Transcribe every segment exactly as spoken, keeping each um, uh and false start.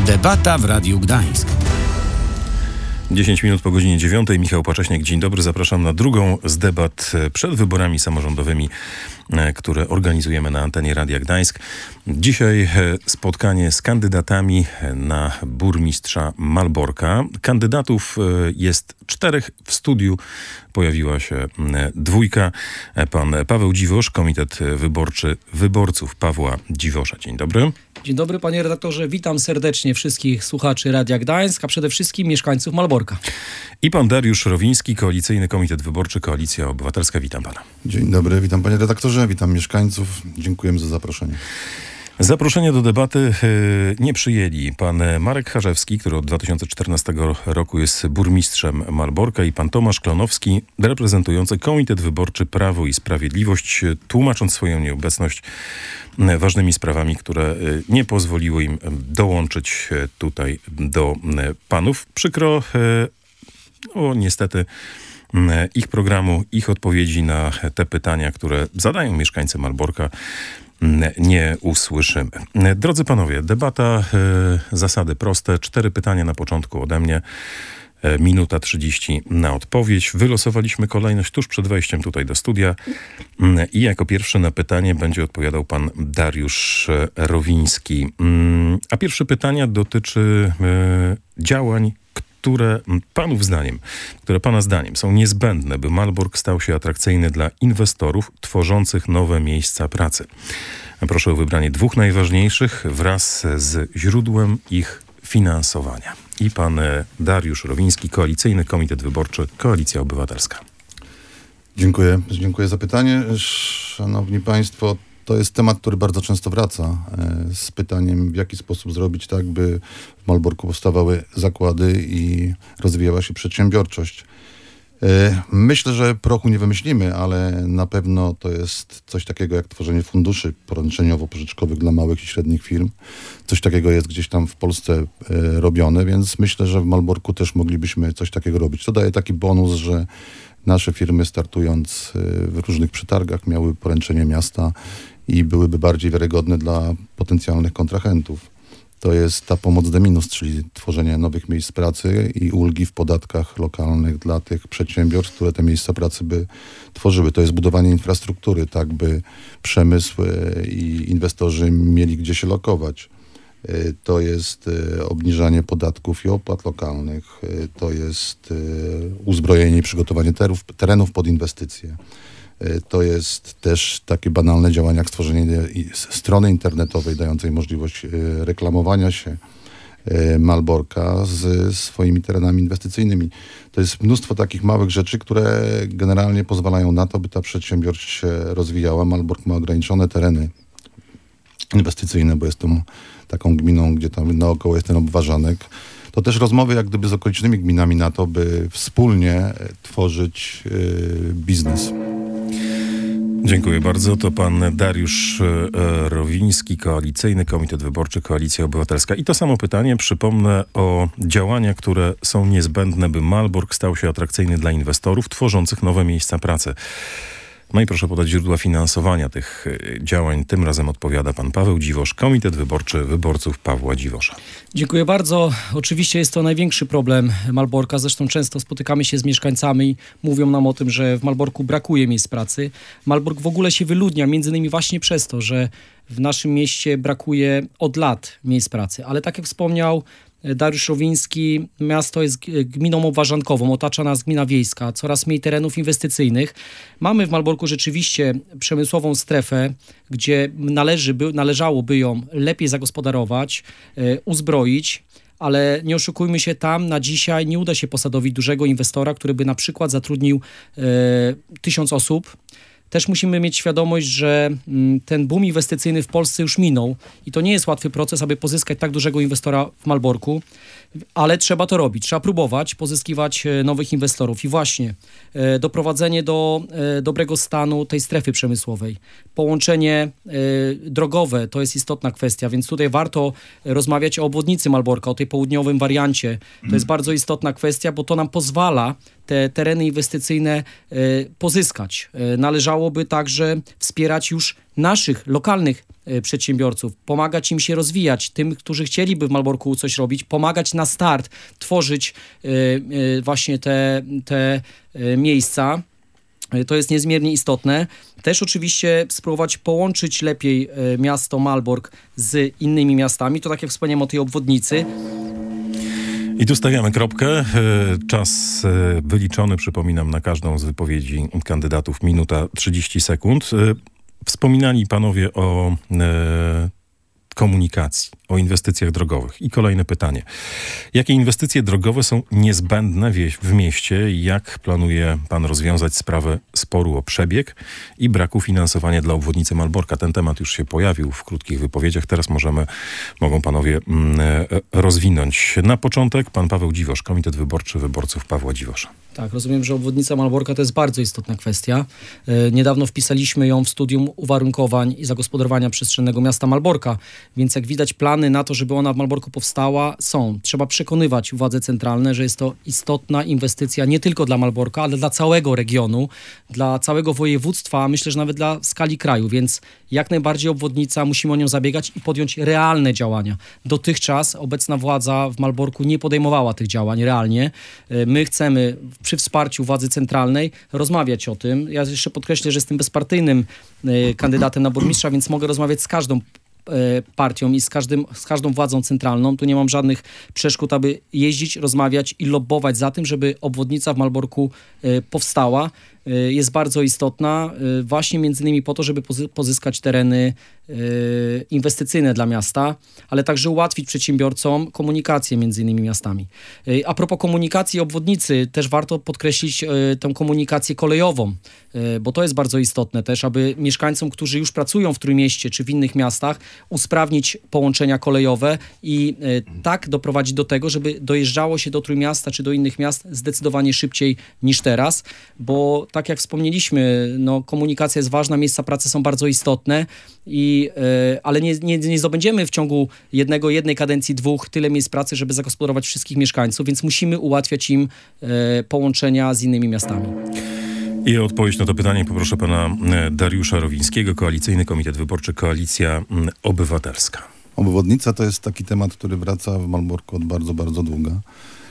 Debata w Radiu Gdańsk. dziesięć minut po godzinie dziewiątej. Michał Pacześniak, dzień dobry. Zapraszam na drugą z debat przed wyborami samorządowymi, które organizujemy na antenie Radia Gdańsk. Dzisiaj spotkanie z kandydatami na burmistrza Malborka. Kandydatów jest czterech. W studiu pojawiła się dwójka. Pan Paweł Dziwosz, Komitet Wyborczy Wyborców Pawła Dziwosza. Dzień dobry. Dzień dobry, panie redaktorze. Witam serdecznie wszystkich słuchaczy Radia Gdańsk, a przede wszystkim mieszkańców Malborka. I pan Dariusz Rowiński, Koalicyjny Komitet Wyborczy Koalicja Obywatelska. Witam pana. Dzień dobry, witam panie redaktorze, witam mieszkańców. Dziękujemy za zaproszenie. Zaproszenie do debaty nie przyjęli pan Marek Harzewski, który od dwa tysiące czternastego roku jest burmistrzem Malborka, i pan Tomasz Klonowski, reprezentujący Komitet Wyborczy Prawo i Sprawiedliwość, tłumacząc swoją nieobecność ważnymi sprawami, które nie pozwoliły im dołączyć tutaj do panów. Przykro, o niestety ich programu, ich odpowiedzi na te pytania, które zadają mieszkańcy Malborka, nie usłyszymy. Drodzy panowie, debata, y, zasady proste. Cztery pytania na początku ode mnie. Y, minuta trzydzieści na odpowiedź. Wylosowaliśmy kolejność tuż przed wejściem tutaj do studia. Y, I jako pierwszy na pytanie będzie odpowiadał pan Dariusz Rowiński. Y, a pierwsze pytanie dotyczy y, działań, które panów zdaniem, które pana zdaniem są niezbędne, by Malbork stał się atrakcyjny dla inwestorów tworzących nowe miejsca pracy. Proszę o wybranie dwóch najważniejszych wraz z źródłem ich finansowania. I pan Dariusz Rowiński, Koalicyjny Komitet Wyborczy Koalicja Obywatelska. Dziękuję. Dziękuję za pytanie. Szanowni państwo, to jest temat, który bardzo często wraca z pytaniem, w jaki sposób zrobić tak, by w Malborku powstawały zakłady i rozwijała się przedsiębiorczość. Myślę, że prochu nie wymyślimy, ale na pewno to jest coś takiego jak tworzenie funduszy poręczeniowo-pożyczkowych dla małych i średnich firm. Coś takiego jest gdzieś tam w Polsce robione, więc myślę, że w Malborku też moglibyśmy coś takiego robić. To daje taki bonus, że nasze firmy, startując w różnych przetargach, miały poręczenie miasta i byłyby bardziej wiarygodne dla potencjalnych kontrahentów. To jest ta pomoc de minus, czyli tworzenie nowych miejsc pracy i ulgi w podatkach lokalnych dla tych przedsiębiorstw, które te miejsca pracy by tworzyły. To jest budowanie infrastruktury, tak by przemysł i inwestorzy mieli gdzie się lokować. To jest obniżanie podatków i opłat lokalnych. To jest uzbrojenie i przygotowanie terenów, terenów pod inwestycje. To jest też takie banalne działania jak stworzenie strony internetowej dającej możliwość reklamowania się Malborka z swoimi terenami inwestycyjnymi. To jest mnóstwo takich małych rzeczy, które generalnie pozwalają na to, by ta przedsiębiorczość się rozwijała. Malbork ma ograniczone tereny inwestycyjne, bo jest tą taką gminą, gdzie tam naokoło jest ten obwarzanek. To też rozmowy jak gdyby z okolicznymi gminami na to, by wspólnie tworzyć yy, biznes. Dziękuję bardzo. To pan Dariusz Rowiński, Koalicyjny Komitet Wyborczy Koalicja Obywatelska. I to samo pytanie, przypomnę, o działania, które są niezbędne, by Malbork stał się atrakcyjny dla inwestorów tworzących nowe miejsca pracy. No i proszę podać źródła finansowania tych działań. Tym razem odpowiada pan Paweł Dziwosz, Komitet Wyborczy Wyborców Pawła Dziwosza. Dziękuję bardzo. Oczywiście jest to największy problem Malborka. Zresztą często spotykamy się z mieszkańcami, mówią nam o tym, że w Malborku brakuje miejsc pracy. Malbork w ogóle się wyludnia, między innymi właśnie przez to, że w naszym mieście brakuje od lat miejsc pracy. Ale tak jak wspomniał Dariusz Rowiński, miasto jest gminą obwarzankową, otacza nas gmina wiejska, coraz mniej terenów inwestycyjnych. Mamy w Malborku rzeczywiście przemysłową strefę, gdzie należy, by, należałoby ją lepiej zagospodarować, e, uzbroić, ale nie oszukujmy się, tam na dzisiaj nie uda się posadowić dużego inwestora, który by na przykład zatrudnił e, tysiąc osób. Też musimy mieć świadomość, że ten boom inwestycyjny w Polsce już minął i to nie jest łatwy proces, aby pozyskać tak dużego inwestora w Malborku, ale trzeba to robić, trzeba próbować pozyskiwać nowych inwestorów i właśnie e, doprowadzenie do e, dobrego stanu tej strefy przemysłowej. Połączenie e, drogowe to jest istotna kwestia, więc tutaj warto rozmawiać o obwodnicy Malborka, o tej południowym wariancie. To jest bardzo istotna kwestia, bo to nam pozwala te tereny inwestycyjne e, pozyskać. E, należało należałoby także wspierać już naszych, lokalnych e, przedsiębiorców, pomagać im się rozwijać, tym, którzy chcieliby w Malborku coś robić, pomagać na start, tworzyć e, e, właśnie te, te e, miejsca. To jest niezmiernie istotne. Też oczywiście spróbować połączyć lepiej e, miasto Malbork z innymi miastami. To tak jak wspomniałem o tej obwodnicy. I tu stawiamy kropkę. E, Czas e, wyliczony, przypominam, na każdą z wypowiedzi kandydatów minuta trzydzieści sekund. E, Wspominali panowie o e, komunikacji, o inwestycjach drogowych. I kolejne pytanie. Jakie inwestycje drogowe są niezbędne w, w mieście i jak planuje pan rozwiązać sprawę sporu o przebieg i braku finansowania dla obwodnicy Malborka? Ten temat już się pojawił w krótkich wypowiedziach. Teraz możemy, mogą panowie mm, rozwinąć. Na początek pan Paweł Dziwosz, Komitet Wyborczy Wyborców Pawła Dziwosza. Tak, rozumiem, że obwodnica Malborka to jest bardzo istotna kwestia. E, niedawno wpisaliśmy ją w studium uwarunkowań i zagospodarowania przestrzennego miasta Malborka, więc jak widać plany na to, żeby ona w Malborku powstała, są. Trzeba przekonywać władze centralne, że jest to istotna inwestycja nie tylko dla Malborka, ale dla całego regionu, dla całego województwa, a myślę, że nawet dla skali kraju, więc jak najbardziej obwodnica, musimy o nią zabiegać i podjąć realne działania. Dotychczas obecna władza w Malborku nie podejmowała tych działań realnie. E, my chcemy przy wsparciu władzy centralnej rozmawiać o tym. Ja jeszcze podkreślę, że jestem bezpartyjnym y, kandydatem na burmistrza, więc mogę rozmawiać z każdą y, partią i z, każdym, z każdą władzą centralną. Tu nie mam żadnych przeszkód, aby jeździć, rozmawiać i lobbować za tym, żeby obwodnica w Malborku y, powstała. Y, jest bardzo istotna y, właśnie między innymi po to, żeby pozy- pozyskać tereny y, inwestycyjne dla miasta, ale także ułatwić przedsiębiorcom komunikację między innymi miastami. Y, a propos komunikacji obwodnicy, też warto podkreślić y, tę komunikację kolejową, y, bo to jest bardzo istotne też, aby mieszkańcom, którzy już pracują w Trójmieście czy w innych miastach, usprawnić połączenia kolejowe i y, tak doprowadzić do tego, żeby dojeżdżało się do Trójmiasta czy do innych miast zdecydowanie szybciej niż teraz, bo tak jak wspomnieliśmy, no, komunikacja jest ważna, miejsca pracy są bardzo istotne, i, y, ale nie, nie, nie zdobędziemy w ciągu jednego, jednej kadencji, dwóch tyle miejsc pracy, żeby zagospodarować wszystkich mieszkańców, więc musimy ułatwiać im y, połączenia z innymi miastami. I o odpowiedź na to pytanie poproszę pana Dariusza Rowińskiego, Koalicyjny Komitet Wyborczy Koalicja Obywatelska. Obwodnica to jest taki temat, który wraca w Malborku od bardzo, bardzo długa.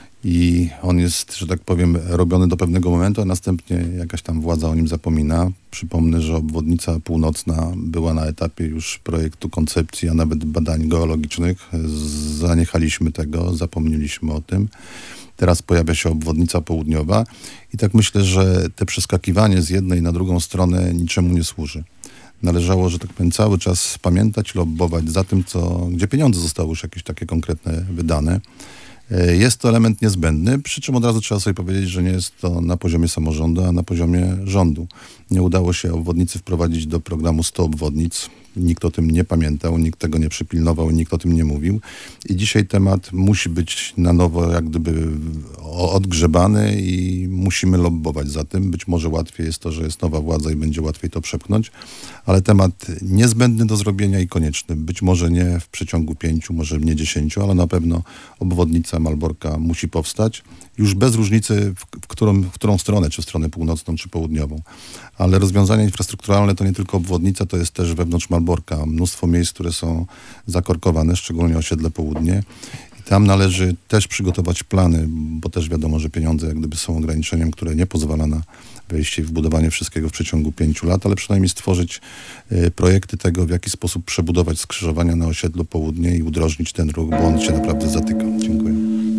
I on jest, że tak powiem, robiony do pewnego momentu, a następnie jakaś tam władza o nim zapomina. Przypomnę, że obwodnica północna była na etapie już projektu koncepcji, a nawet badań geologicznych. Zaniechaliśmy tego, zapomnieliśmy o tym. Teraz pojawia się obwodnica południowa i tak myślę, że te przeskakiwanie z jednej na drugą stronę niczemu nie służy. Należało, że tak powiem, cały czas pamiętać, lobbować za tym, co, gdzie pieniądze zostały już jakieś takie konkretne wydane. Jest to element niezbędny, przy czym od razu trzeba sobie powiedzieć, że nie jest to na poziomie samorządu, a na poziomie rządu. Nie udało się obwodnicy wprowadzić do programu sto obwodnic. Nikt o tym nie pamiętał, nikt tego nie przypilnował, nikt o tym nie mówił. I dzisiaj temat musi być na nowo jak gdyby odgrzebany i musimy lobbować za tym. Być może łatwiej jest to, że jest nowa władza i będzie łatwiej to przepchnąć, ale temat niezbędny do zrobienia i konieczny. Być może nie w przeciągu pięciu, może nie dziesięciu, ale na pewno obwodnica Malborka musi powstać. Już bez różnicy, w, w, którą, w którą stronę, czy w stronę północną, czy południową. Ale rozwiązania infrastrukturalne to nie tylko obwodnica, to jest też wewnątrz Malborka. Mnóstwo miejsc, które są zakorkowane, szczególnie osiedle Południe. I tam należy też przygotować plany, bo też wiadomo, że pieniądze jak gdyby są ograniczeniem, które nie pozwala na wejście i wbudowanie wszystkiego w przeciągu pięciu lat, ale przynajmniej stworzyć y, projekty tego, w jaki sposób przebudować skrzyżowania na osiedlu Południe i udrożnić ten ruch, bo on się naprawdę zatyka. Dziękuję.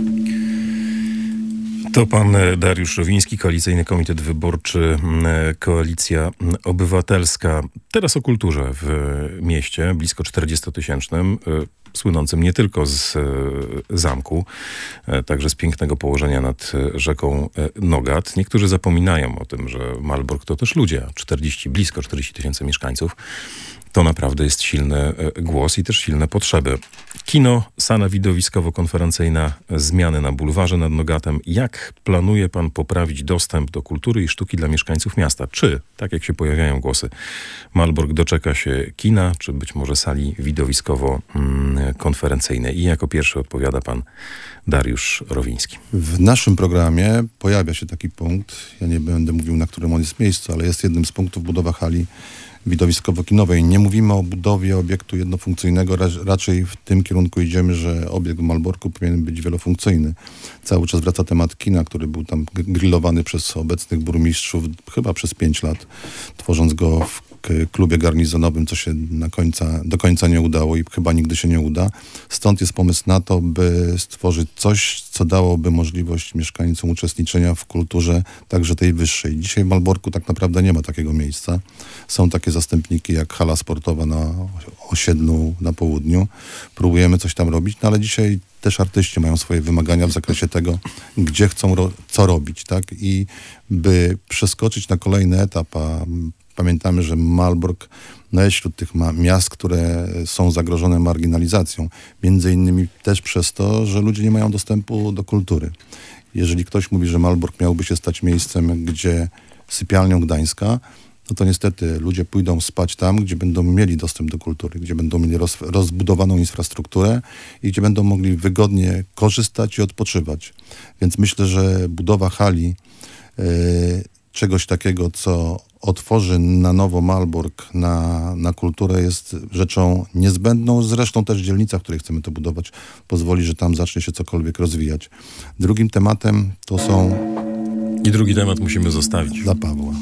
To pan Dariusz Rowiński, Koalicyjny Komitet Wyborczy Koalicja Obywatelska. Teraz o kulturze w mieście, blisko czterdziestotysięcznym, słynącym nie tylko z zamku, także z pięknego położenia nad rzeką Nogat. Niektórzy zapominają o tym, że Malbork to też ludzie, czterdzieści, blisko czterdzieści tysięcy mieszkańców. To naprawdę jest silny głos i też silne potrzeby. Kino, sala widowiskowo-konferencyjna, zmiany na bulwarze nad Nogatem. Jak planuje pan poprawić dostęp do kultury i sztuki dla mieszkańców miasta? Czy, tak jak się pojawiają głosy, Malbork doczeka się kina, czy być może sali widowiskowo- konferencyjnej. I jako pierwszy odpowiada pan Dariusz Rowiński. W naszym programie pojawia się taki punkt, ja nie będę mówił, na którym on jest miejscu, ale jest jednym z punktów budowa hali widowiskowo-kinowej. Nie mówimy o budowie obiektu jednofunkcyjnego, raczej w tym kierunku idziemy, że obiekt w Malborku powinien być wielofunkcyjny. Cały czas wraca temat kina, który był tam grillowany przez obecnych burmistrzów chyba przez pięć lat, tworząc go w klubie garnizonowym, co się na końca, do końca nie udało i chyba nigdy się nie uda. Stąd jest pomysł na to, by stworzyć coś, co dałoby możliwość mieszkańcom uczestniczenia w kulturze, także tej wyższej. Dzisiaj w Malborku tak naprawdę nie ma takiego miejsca. Są takie zastępniki jak hala sportowa na osiedlu na południu. Próbujemy coś tam robić, no ale dzisiaj też artyści mają swoje wymagania w zakresie tego, gdzie chcą ro- co robić, tak? I by przeskoczyć na kolejny etap, a pamiętamy, że Malbork no jest wśród tych ma- miast, które są zagrożone marginalizacją. Między innymi też przez to, że ludzie nie mają dostępu do kultury. Jeżeli ktoś mówi, że Malbork miałby się stać miejscem, gdzie sypialnią Gdańska, no to niestety ludzie pójdą spać tam, gdzie będą mieli dostęp do kultury, gdzie będą mieli roz- rozbudowaną infrastrukturę i gdzie będą mogli wygodnie korzystać i odpoczywać. Więc myślę, że budowa hali, yy, czegoś takiego, co otworzy na nowo Malbork na, na kulturę, jest rzeczą niezbędną. Zresztą też dzielnica, w której chcemy to budować, pozwoli, że tam zacznie się cokolwiek rozwijać. Drugim tematem to są... I drugi temat musimy zostawić. Dla Pawła.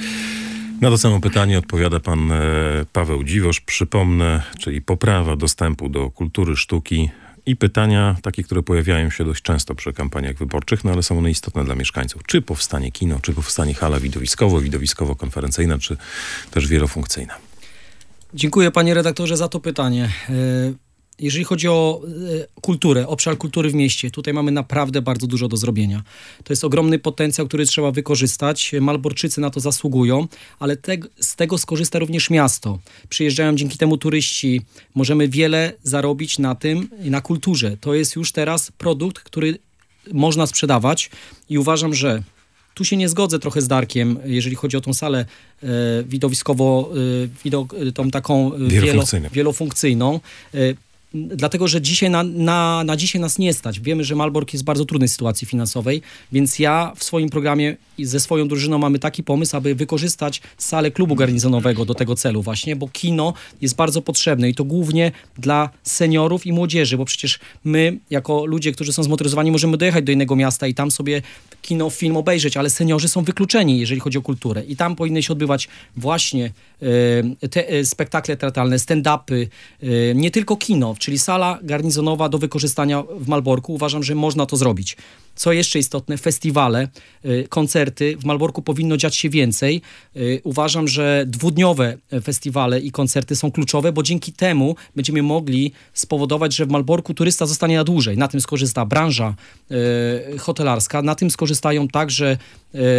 Na to samo pytanie odpowiada pan e, Paweł Dziwosz. Przypomnę, czyli poprawa dostępu do kultury, sztuki i pytania takie, które pojawiają się dość często przy kampaniach wyborczych, no ale są one istotne dla mieszkańców. Czy powstanie kino, czy powstanie hala widowiskowo, widowiskowo-konferencyjna, czy też wielofunkcyjna? Dziękuję, panie redaktorze, za to pytanie. Jeżeli chodzi o kulturę, obszar kultury w mieście, tutaj mamy naprawdę bardzo dużo do zrobienia. To jest ogromny potencjał, który trzeba wykorzystać. Malborczycy na to zasługują, ale te, z tego skorzysta również miasto. Przyjeżdżają dzięki temu turyści. Możemy wiele zarobić na tym, na kulturze. To jest już teraz produkt, który można sprzedawać i uważam, że tu się nie zgodzę trochę z Darkiem, jeżeli chodzi o tą salę e, widowiskowo, e, widok, tą taką e, wielo, wielofunkcyjną. E, Dlatego, że dzisiaj na, na, na dzisiaj nas nie stać. Wiemy, że Malbork jest w bardzo trudnej sytuacji finansowej, więc ja w swoim programie i ze swoją drużyną mamy taki pomysł, aby wykorzystać salę klubu garnizonowego do tego celu właśnie, bo kino jest bardzo potrzebne i to głównie dla seniorów i młodzieży, bo przecież my, jako ludzie, którzy są zmotoryzowani, możemy dojechać do innego miasta i tam sobie kino, film obejrzeć, ale seniorzy są wykluczeni, jeżeli chodzi o kulturę. I tam powinny się odbywać właśnie e, te e, spektakle teatralne, stand-upy, e, nie tylko kino, czyli sala garnizonowa do wykorzystania w Malborku. Uważam, że można to zrobić. Co jeszcze istotne, festiwale, y, koncerty. W Malborku powinno dziać się więcej. Y, uważam, że dwudniowe festiwale i koncerty są kluczowe, bo dzięki temu będziemy mogli spowodować, że w Malborku turysta zostanie na dłużej. Na tym skorzysta branża y, hotelarska, na tym skorzystają także y,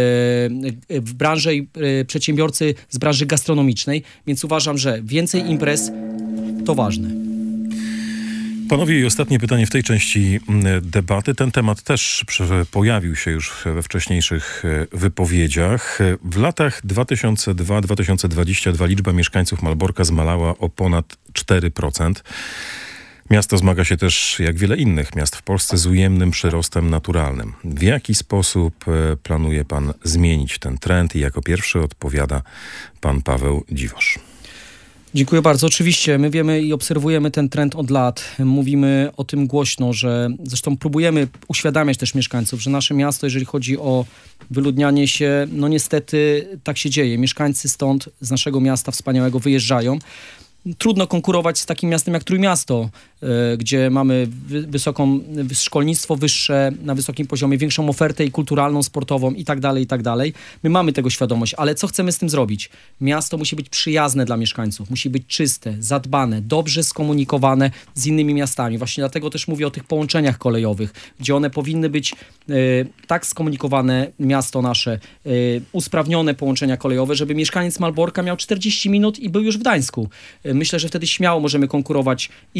w branży i y, przedsiębiorcy z branży gastronomicznej, więc uważam, że więcej imprez to ważne. Panowie, i ostatnie pytanie w tej części debaty. Ten temat też pojawił się już we wcześniejszych wypowiedziach. W latach dwa tysiące drugi do dwa tysiące dwudziestego drugiego liczba mieszkańców Malborka zmalała o ponad cztery procent. Miasto zmaga się też, jak wiele innych miast w Polsce, z ujemnym przyrostem naturalnym. W jaki sposób planuje pan zmienić ten trend? I jako pierwszy odpowiada pan Paweł Dziwosz. Dziękuję bardzo. Oczywiście my wiemy i obserwujemy ten trend od lat. Mówimy o tym głośno, że zresztą próbujemy uświadamiać też mieszkańców, że nasze miasto, jeżeli chodzi o wyludnianie się, no niestety tak się dzieje. Mieszkańcy stąd, z naszego miasta wspaniałego wyjeżdżają. Trudno konkurować z takim miastem jak Trójmiasto, y, gdzie mamy wy, wysoką, wy, szkolnictwo wyższe na wysokim poziomie, większą ofertę i kulturalną, sportową i tak dalej, i tak dalej. My mamy tego świadomość, ale co chcemy z tym zrobić? Miasto musi być przyjazne dla mieszkańców, musi być czyste, zadbane, dobrze skomunikowane z innymi miastami. Właśnie dlatego też mówię o tych połączeniach kolejowych, gdzie one powinny być y, tak skomunikowane, miasto nasze, y, usprawnione połączenia kolejowe, żeby mieszkaniec Malborka miał czterdzieści minut i był już w Gdańsku. Myślę, że wtedy śmiało możemy konkurować i z Trójmiastem,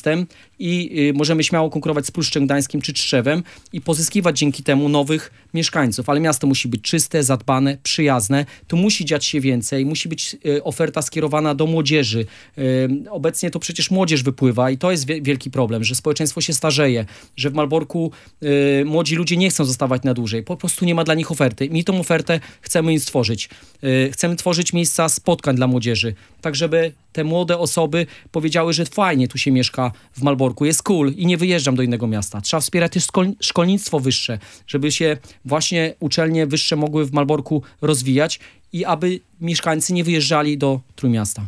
miastem i y, możemy śmiało konkurować z Pruszczem Gdańskim czy Trzewem i pozyskiwać dzięki temu nowych mieszkańców. Ale miasto musi być czyste, zadbane, przyjazne. Tu musi dziać się więcej, musi być y, oferta skierowana do młodzieży. Y, obecnie to przecież młodzież wypływa i to jest wie, wielki problem, że społeczeństwo się starzeje, że w Malborku y, młodzi ludzie nie chcą zostawać na dłużej. Po prostu nie ma dla nich oferty. My tą ofertę chcemy im stworzyć. Y, chcemy tworzyć miejsca spotkań dla młodzieży, tak żeby te młode osoby powiedziały, że fajnie tu się mieszka w Malborku, jest cool i nie wyjeżdżam do innego miasta. Trzeba wspierać też szkol- szkolnictwo wyższe, żeby się właśnie uczelnie wyższe mogły w Malborku rozwijać i aby mieszkańcy nie wyjeżdżali do Trójmiasta.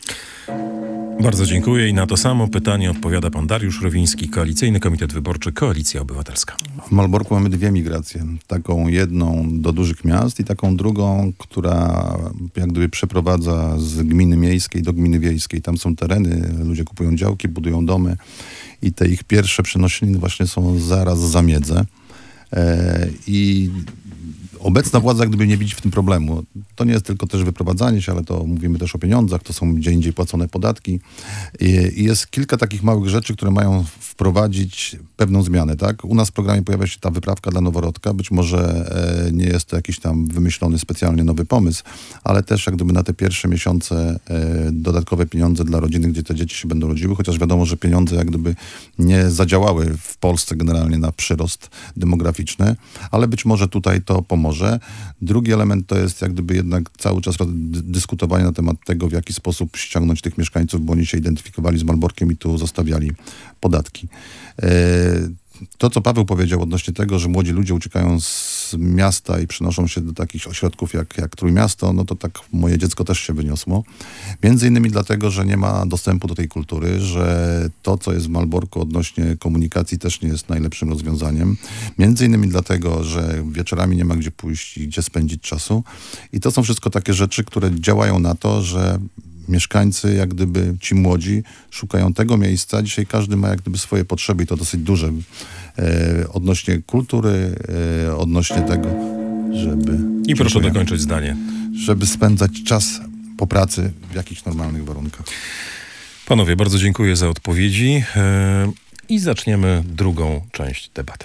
Bardzo dziękuję i na to samo pytanie odpowiada pan Dariusz Rowiński, Koalicyjny Komitet Wyborczy Koalicja Obywatelska. W Malborku mamy dwie migracje. Taką jedną do dużych miast i taką drugą, która jak gdyby przeprowadza z gminy miejskiej do gminy wiejskiej. Tam są tereny, ludzie kupują działki, budują domy i te ich pierwsze przenośniny właśnie są zaraz za miedzę. E, I obecna władza jak gdyby nie widzi w tym problemu. To nie jest tylko też wyprowadzanie się, ale to mówimy też o pieniądzach, to są gdzie indziej płacone podatki. I, i jest kilka takich małych rzeczy, które mają wprowadzić pewną zmianę, tak? U nas w programie pojawia się ta wyprawka dla noworodka. Być może e, nie jest to jakiś tam wymyślony specjalnie nowy pomysł, ale też jak gdyby na te pierwsze miesiące e, dodatkowe pieniądze dla rodziny, gdzie te dzieci się będą rodziły, chociaż wiadomo, że pieniądze jak gdyby nie zadziałały w Polsce generalnie na przyrost demograficzny, ale być może tutaj to pomoże. Drugi element to jest jak gdyby jednak cały czas dyskutowanie na temat tego, w jaki sposób ściągnąć tych mieszkańców, bo oni się identyfikowali z Malborkiem i tu zostawiali podatki. To, co Paweł powiedział odnośnie tego, że młodzi ludzie uciekają z miasta i przenoszą się do takich ośrodków jak, jak Trójmiasto, no to tak moje dziecko też się wyniosło. Między innymi dlatego, że nie ma dostępu do tej kultury, że to, co jest w Malborku odnośnie komunikacji też nie jest najlepszym rozwiązaniem. Między innymi dlatego, że wieczorami nie ma gdzie pójść i gdzie spędzić czasu. I to są wszystko takie rzeczy, które działają na to, że mieszkańcy, jak gdyby ci młodzi, szukają tego miejsca. Dzisiaj każdy ma jak gdyby swoje potrzeby i to dosyć duże e, odnośnie kultury, e, odnośnie tego, żeby... I proszę dziękuję, dokończyć zdanie. żeby spędzać czas po pracy w jakichś normalnych warunkach. Panowie, bardzo dziękuję za odpowiedzi e, i zaczniemy drugą część debaty.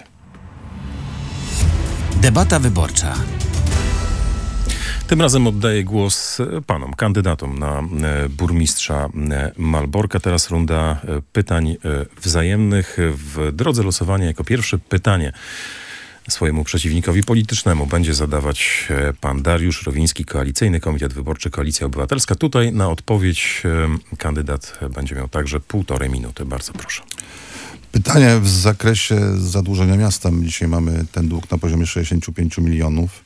Debata wyborcza. Tym razem oddaję głos panom, kandydatom na burmistrza Malborka. Teraz runda pytań wzajemnych. W drodze losowania jako pierwsze pytanie swojemu przeciwnikowi politycznemu będzie zadawać pan Dariusz Rowiński, Koalicyjny Komitet Wyborczy Koalicja Obywatelska. Tutaj na odpowiedź kandydat będzie miał także półtorej minuty. Bardzo proszę. Pytanie w zakresie zadłużenia miasta. My dzisiaj mamy ten dług na poziomie sześćdziesiąt pięć milionów.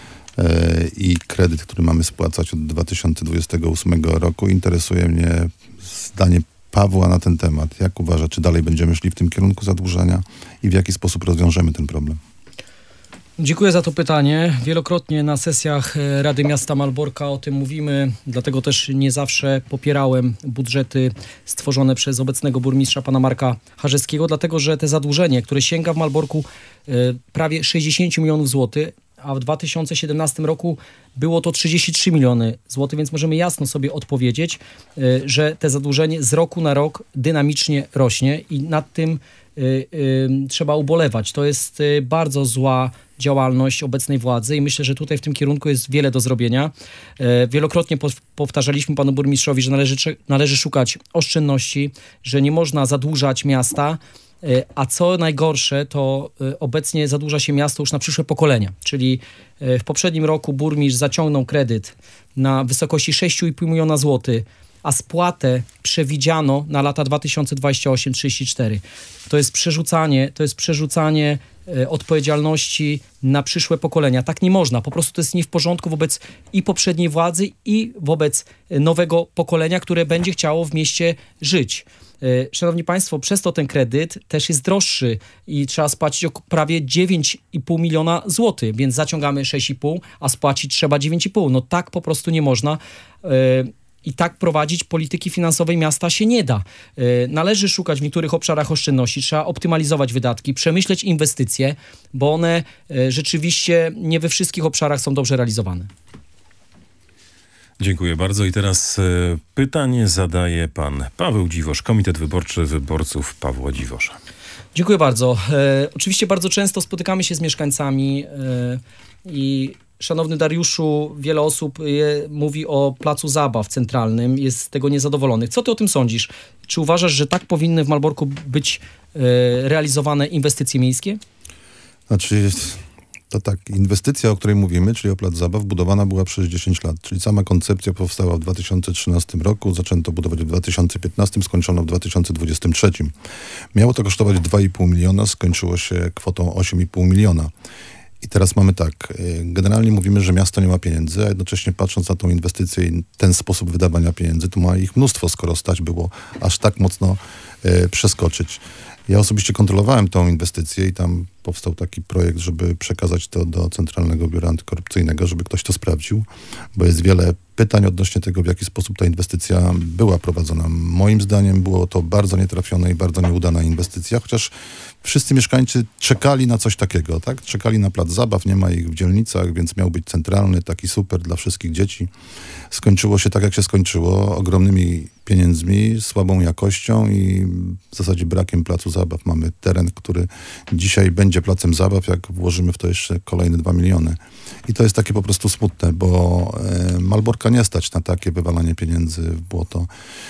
I kredyt, który mamy spłacać od dwa tysiące dwudziestego ósmego roku. Interesuje mnie zdanie Pawła na ten temat. Jak uważa, czy dalej będziemy szli w tym kierunku zadłużania i w jaki sposób rozwiążemy ten problem? Dziękuję za to pytanie. Wielokrotnie na sesjach Rady Miasta Malborka o tym mówimy, dlatego też nie zawsze popierałem budżety stworzone przez obecnego burmistrza pana Marka Harzewskiego, dlatego że te zadłużenie, które sięga w Malborku prawie sześćdziesiąt milionów złotych, a w dwa tysiące siedemnastym roku było to trzydzieści trzy miliony złotych, więc możemy jasno sobie odpowiedzieć, że te zadłużenie z roku na rok dynamicznie rośnie i nad tym y, y, trzeba ubolewać. To jest y, bardzo zła działalność obecnej władzy i myślę, że tutaj w tym kierunku jest wiele do zrobienia. Y, wielokrotnie po, powtarzaliśmy panu burmistrzowi, że należy, należy szukać oszczędności, że nie można zadłużać miasta. A co najgorsze, to obecnie zadłuża się miasto już na przyszłe pokolenia. Czyli w poprzednim roku burmistrz zaciągnął kredyt na wysokości sześć i pół miliona złotych, a spłatę przewidziano na lata dwa tysiące dwudziesty ósmy do trzydziestego czwartego. To jest przerzucanie, to jest przerzucanie odpowiedzialności na przyszłe pokolenia. Tak nie można. Po prostu to jest nie w porządku wobec i poprzedniej władzy, i wobec nowego pokolenia, które będzie chciało w mieście żyć. Szanowni Państwo, przez to ten kredyt też jest droższy i trzeba spłacić prawie dziewięć i pół miliona złotych, więc zaciągamy sześć i pół, a spłacić trzeba dziewięć i pół. No tak po prostu nie można. I tak prowadzić polityki finansowej miasta się nie da. Należy szukać w niektórych obszarach oszczędności, trzeba optymalizować wydatki, przemyśleć inwestycje, bo one rzeczywiście nie we wszystkich obszarach są dobrze realizowane. Dziękuję bardzo. I teraz e, pytanie zadaje pan Paweł Dziwosz, Komitet Wyborczy Wyborców Pawła Dziwosza. Dziękuję bardzo. E, oczywiście bardzo często spotykamy się z mieszkańcami e, i szanowny Dariuszu, wiele osób je, mówi o placu zabaw centralnym, jest z tego niezadowolonych. Co ty o tym sądzisz? Czy uważasz, że tak powinny w Malborku być e, realizowane inwestycje miejskie? Znaczy, to tak, inwestycja, o której mówimy, czyli o plac zabaw, budowana była przez dziesięć lat, czyli sama koncepcja powstała w dwa tysiące trzynastym roku, zaczęto budować w dwa tysiące piętnastym, skończono w dwa tysiące dwudziestym trzecim. Miało to kosztować dwa i pół miliona, skończyło się kwotą osiem i pół miliona. I teraz mamy tak, generalnie mówimy, że miasto nie ma pieniędzy, a jednocześnie patrząc na tą inwestycję i ten sposób wydawania pieniędzy, to ma ich mnóstwo, skoro stać było aż tak mocno e, przeskoczyć. Ja osobiście kontrolowałem tą inwestycję i tam powstał taki projekt, żeby przekazać to do Centralnego Biura Antykorupcyjnego, żeby ktoś to sprawdził, bo jest wiele pytań odnośnie tego, w jaki sposób ta inwestycja była prowadzona. Moim zdaniem było to bardzo nietrafione i bardzo nieudana inwestycja, chociaż wszyscy mieszkańcy czekali na coś takiego, tak? Czekali na plac zabaw, nie ma ich w dzielnicach, więc miał być centralny, taki super dla wszystkich dzieci. Skończyło się tak, jak się skończyło, ogromnymi pieniędzmi, słabą jakością i w zasadzie brakiem placu zabaw. Mamy teren, który dzisiaj będzie placem zabaw, jak włożymy w to jeszcze kolejne dwa miliony. I to jest takie po prostu smutne, bo e, Malborka nie stać na takie wywalanie pieniędzy w błoto.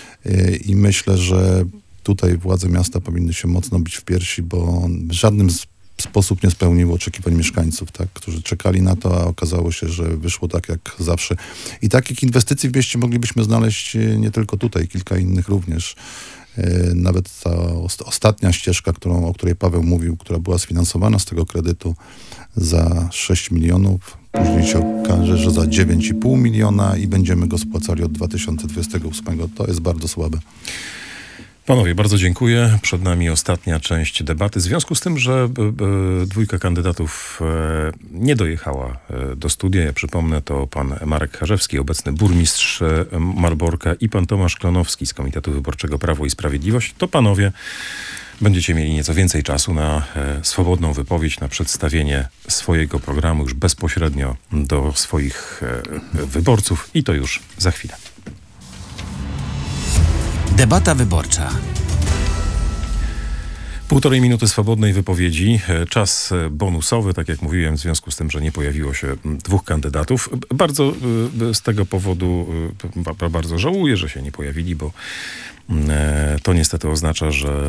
E, I myślę, że tutaj władze miasta powinny się mocno bić w piersi, bo w żadnym z sposób nie spełnił oczekiwań mieszkańców, tak, którzy czekali na to, a okazało się, że wyszło tak jak zawsze. I takich inwestycji w mieście moglibyśmy znaleźć nie tylko tutaj, kilka innych również. Nawet ta ostatnia ścieżka, którą, o której Paweł mówił, która była sfinansowana z tego kredytu za sześć milionów, później się okaże, że za dziewięć i pół miliona i będziemy go spłacali od dwa tysiące dwudziestego ósmego. To jest bardzo słabe. Panowie, bardzo dziękuję. Przed nami ostatnia część debaty. W związku z tym, że e, dwójka kandydatów e, nie dojechała e, do studia, ja przypomnę, to pan Marek Charzewski, obecny burmistrz e, Malborka, i pan Tomasz Klonowski z Komitetu Wyborczego Prawo i Sprawiedliwość, to panowie będziecie mieli nieco więcej czasu na e, swobodną wypowiedź, na przedstawienie swojego programu już bezpośrednio do swoich e, wyborców i to już za chwilę. Debata wyborcza. Półtorej minuty swobodnej wypowiedzi. Czas bonusowy, tak jak mówiłem, w związku z tym, że nie pojawiło się dwóch kandydatów. Bardzo z tego powodu bardzo żałuję, że się nie pojawili, bo to niestety oznacza, że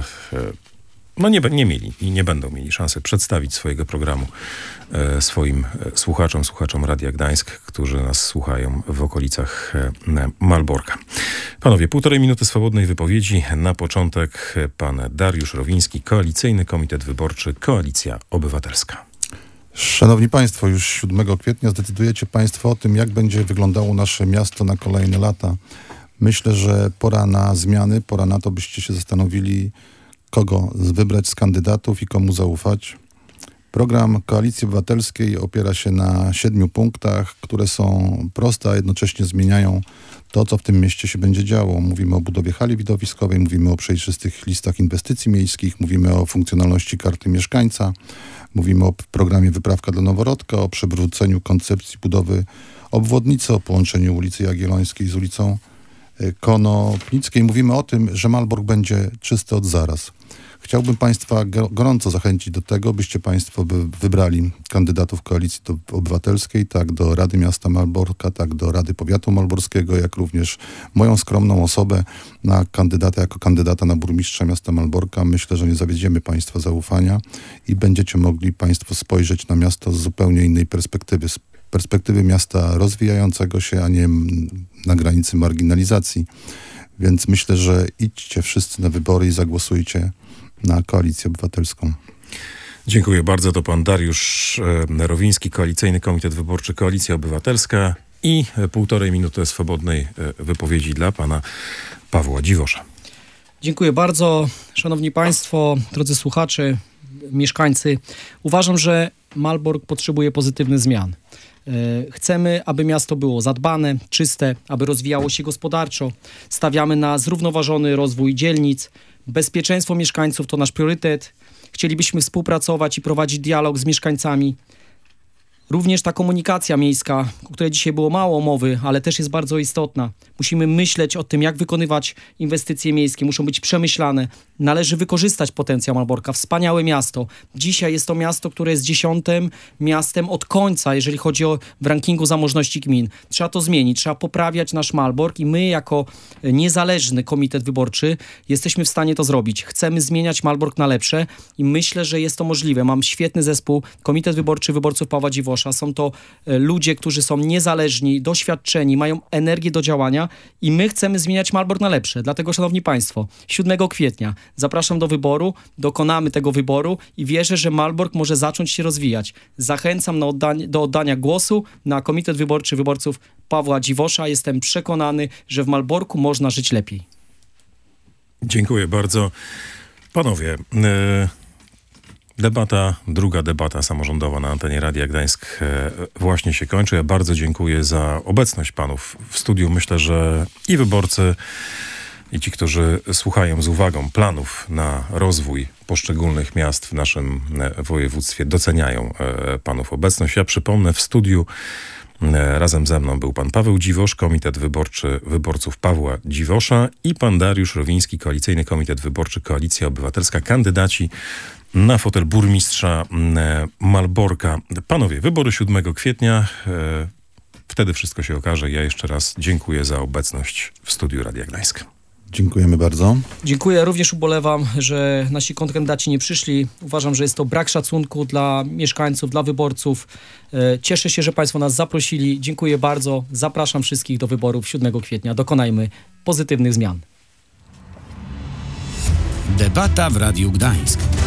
no nie, nie mieli i nie będą mieli szansy przedstawić swojego programu e, swoim e, słuchaczom, słuchaczom Radia Gdańsk, którzy nas słuchają w okolicach e, Malborka. Panowie, półtorej minuty swobodnej wypowiedzi. Na początek pan Dariusz Rowiński, Koalicyjny Komitet Wyborczy Koalicja Obywatelska. Szanowni Państwo, już siódmego kwietnia zdecydujecie Państwo o tym, jak będzie wyglądało nasze miasto na kolejne lata. Myślę, że pora na zmiany, pora na to, byście się zastanowili, kogo wybrać z kandydatów i komu zaufać. Program Koalicji Obywatelskiej opiera się na siedmiu punktach, które są proste, a jednocześnie zmieniają to, co w tym mieście się będzie działo. Mówimy o budowie hali widowiskowej, mówimy o przejrzystych listach inwestycji miejskich, mówimy o funkcjonalności karty mieszkańca, mówimy o programie Wyprawka dla Noworodka, o przywróceniu koncepcji budowy obwodnicy, o połączeniu ulicy Jagiellońskiej z ulicą Konopnickiej. Mówimy o tym, że Malbork będzie czysty od zaraz. Chciałbym Państwa gorąco zachęcić do tego, byście Państwo by wybrali kandydatów Koalicji Obywatelskiej, tak do Rady Miasta Malborka, tak do Rady Powiatu Malborskiego, jak również moją skromną osobę na kandydata, jako kandydata na burmistrza miasta Malborka. Myślę, że nie zawiedziemy Państwa zaufania i będziecie mogli Państwo spojrzeć na miasto z zupełnie innej perspektywy. Z perspektywy miasta rozwijającego się, a nie na granicy marginalizacji. Więc myślę, że idźcie wszyscy na wybory i zagłosujcie na Koalicję Obywatelską. Dziękuję bardzo. To pan Dariusz Rowiński, Koalicyjny Komitet Wyborczy Koalicja Obywatelska, i półtorej minuty swobodnej wypowiedzi dla pana Pawła Dziwosza. Dziękuję bardzo. Szanowni Państwo, drodzy słuchacze, mieszkańcy. Uważam, że Malbork potrzebuje pozytywnych zmian. Chcemy, aby miasto było zadbane, czyste, aby rozwijało się gospodarczo. Stawiamy na zrównoważony rozwój dzielnic. Bezpieczeństwo mieszkańców to nasz priorytet. Chcielibyśmy współpracować i prowadzić dialog z mieszkańcami. Również ta komunikacja miejska, o której dzisiaj było mało mowy, ale też jest bardzo istotna. Musimy myśleć o tym, jak wykonywać inwestycje miejskie. Muszą być przemyślane. Należy wykorzystać potencjał Malborka. Wspaniałe miasto. Dzisiaj jest to miasto, które jest dziesiątym miastem od końca, jeżeli chodzi o w rankingu zamożności gmin. Trzeba to zmienić. Trzeba poprawiać nasz Malbork i my jako niezależny komitet wyborczy jesteśmy w stanie to zrobić. Chcemy zmieniać Malbork na lepsze i myślę, że jest to możliwe. Mam świetny zespół. Komitet Wyborczy Wyborców Pawła Dziwosza. Są to ludzie, którzy są niezależni, doświadczeni, mają energię do działania i my chcemy zmieniać Malbork na lepsze. Dlatego, szanowni państwo, siódmego kwietnia zapraszam do wyboru, dokonamy tego wyboru i wierzę, że Malbork może zacząć się rozwijać. Zachęcam na oddanie, do oddania głosu na Komitet Wyborczy Wyborców Pawła Dziwosza. Jestem przekonany, że w Malborku można żyć lepiej. Dziękuję bardzo. Panowie, yy, debata, druga debata samorządowa na antenie Radia Gdańsk yy, właśnie się kończy. Ja bardzo dziękuję za obecność panów w studiu. Myślę, że i wyborcy, i ci, którzy słuchają z uwagą planów na rozwój poszczególnych miast w naszym województwie, doceniają yy, panów obecność. Ja przypomnę, w studiu razem ze mną był pan Paweł Dziwosz, Komitet Wyborczy Wyborców Pawła Dziwosza i pan Dariusz Rowiński, Koalicyjny Komitet Wyborczy Koalicja Obywatelska, kandydaci na fotel burmistrza Malborka. Panowie, wybory siódmego kwietnia, wtedy wszystko się okaże. Ja jeszcze raz dziękuję za obecność w studiu Radia Gdańsk. Dziękujemy bardzo. Dziękuję. Również ubolewam, że nasi kandydaci nie przyszli. Uważam, że jest to brak szacunku dla mieszkańców, dla wyborców. Cieszę się, że państwo nas zaprosili. Dziękuję bardzo. Zapraszam wszystkich do wyborów siódmego kwietnia. Dokonajmy pozytywnych zmian. Debata w Radiu Gdańsk.